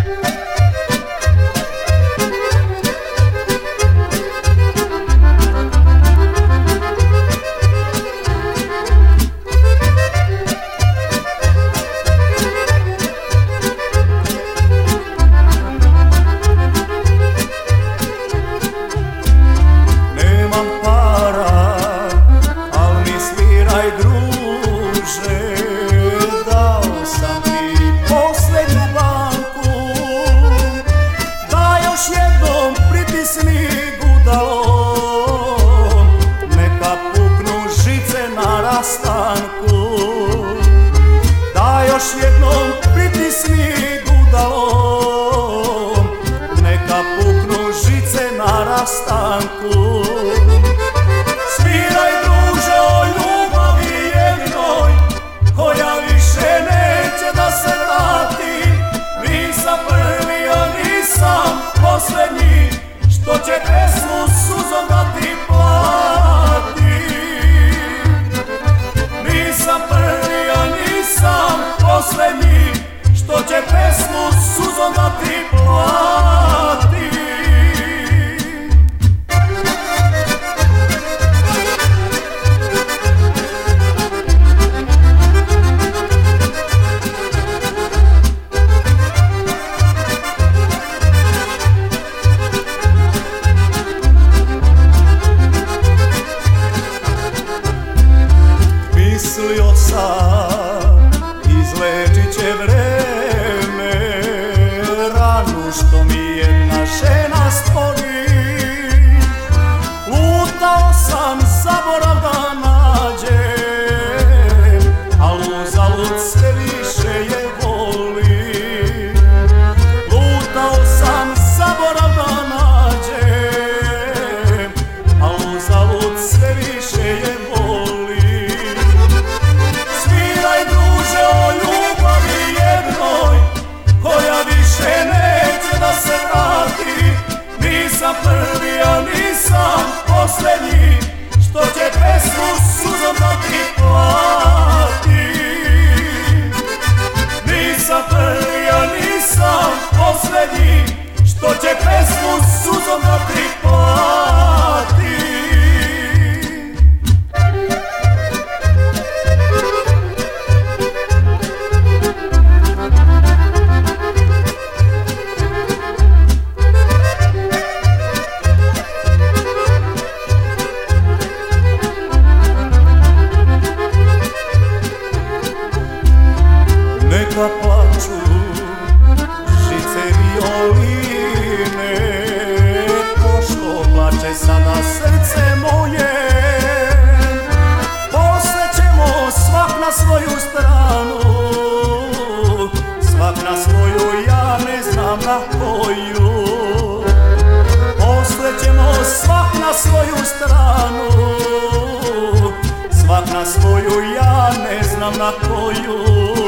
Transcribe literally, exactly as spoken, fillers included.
još jednom pritisni gudalom, neka puknu žice na rastanku. Sviraj druže o ljubavi jedinoj, koja više neće da se vrati. Nisam prvi, a nisam poslednji, što će pesmu suzom da ti plati. Nisam prvi, a nisam poslednji, što će pesmu suzom da ti plati. Mislio sam, izlečit će vreme ranu što mi jedna žena stvori. Lutao sam zaborav da nađem, al uzalud sve više je volim. Lutao sam zaborav da nađem, al uzalud sve više je volim. Nisam prvi, a nisam poslednji, što će pesmu suzom da ti plati. Nisam prvi, a nisam poslednji, što će pesmu suzom da ti plati. Neka plaču žice violine, ko što plače sada srce moje. Posle ćemo svak na svoju stranu, svak na svoju, ja ne znam na koju. Posle ćemo svak na svoju stranu, svak na svoju, ja ne znam na koju.